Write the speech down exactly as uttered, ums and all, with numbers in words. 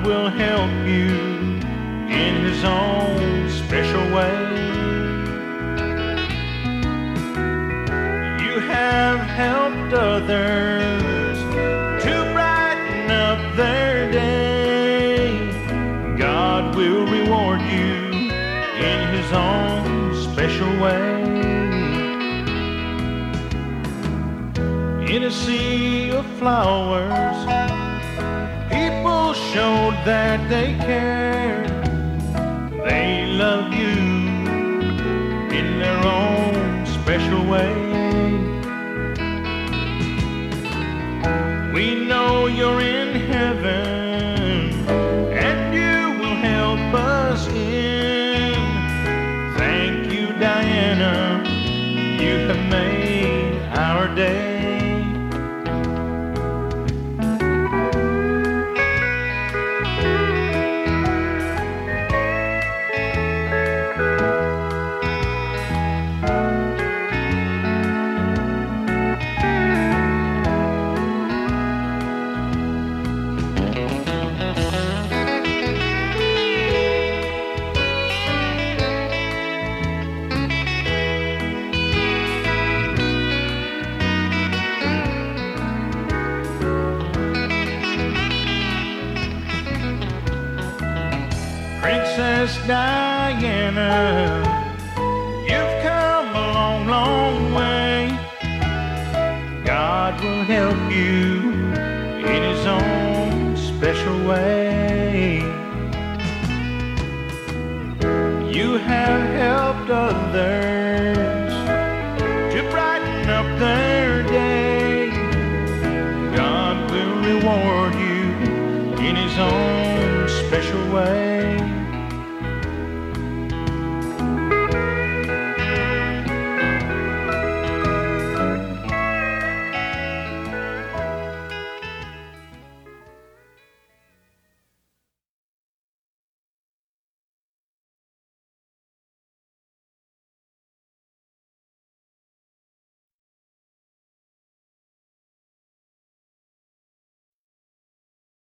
God will help you in His own special way. You have helped others to brighten up their day. God will reward you in His own special way. In a sea of flowers, people showed that they cared. They love you in their own special way. We know you're in heaven and you will help us in. Thank you, Diana, you have made our day. Princess Diana, you've come a long, long way. God will help you in His own special way. You have helped others